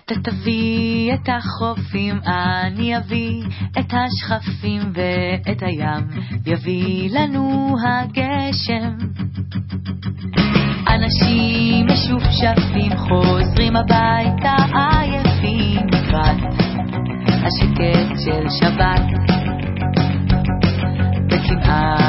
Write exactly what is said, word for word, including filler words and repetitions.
אתה תביא את החופים, אני אביא את השכפים ואת הים, יביא לנו הגשם. אנשים משופשפים חוזרים הביתה עייפים לקראת השקט של שבת, בקנאה